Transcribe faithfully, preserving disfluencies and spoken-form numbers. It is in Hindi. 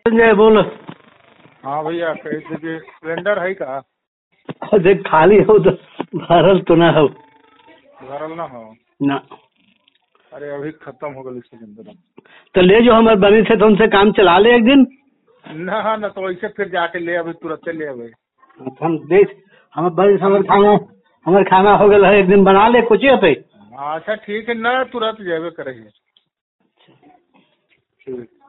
संजय बोलो। हाँ भैया कैसे कि सिलेंडर है का? देख खाली हो तो भरल तो ना हो। भरल ना हो ना। अरे अभी खत्म हो गई सिलेंडर। तो ले जो हमारे बनी थे तो उनसे काम चला ले एक दिन। ना ना तो ऐसे फिर जाके ले अभी तुरंत ले अभी। हम देख हमारे बनी हमारे खाना हमारे खाना हो गया है, एक दिन बना ले कुछ पे। अच्छा ठीक है ना तुरंत जावे करे। ठीक।